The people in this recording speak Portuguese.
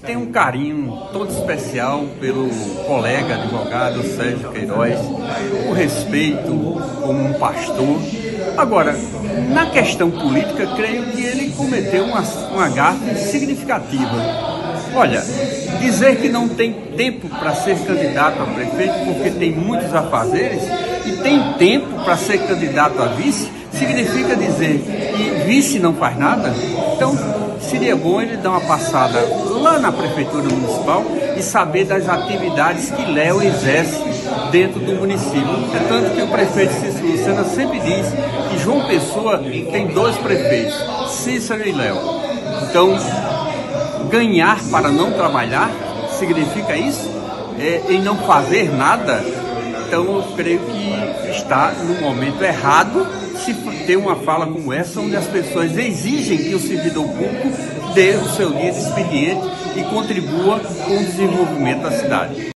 Tenho um carinho todo especial pelo colega advogado Sérgio Queiroz, o respeito como um pastor. Agora, na questão política, creio que ele cometeu uma gafe significativa. Olha, dizer que não tem tempo para ser candidato a prefeito porque tem muitos afazeres e tem tempo para ser candidato a vice, significa dizer que vice não faz nada? Então, seria bom ele dar uma passada lá na Prefeitura Municipal e saber das atividades que Léo exerce dentro do município. É tanto que o prefeito Cícero Lucena sempre diz que João Pessoa tem 2 prefeitos, Cícero e Léo. Então, ganhar para não trabalhar significa isso? Em não fazer nada? Então, eu creio que está no momento errado se ter uma fala como essa, onde as pessoas exigem que o servidor público dê o seu dia de expediente e contribua com o desenvolvimento da cidade.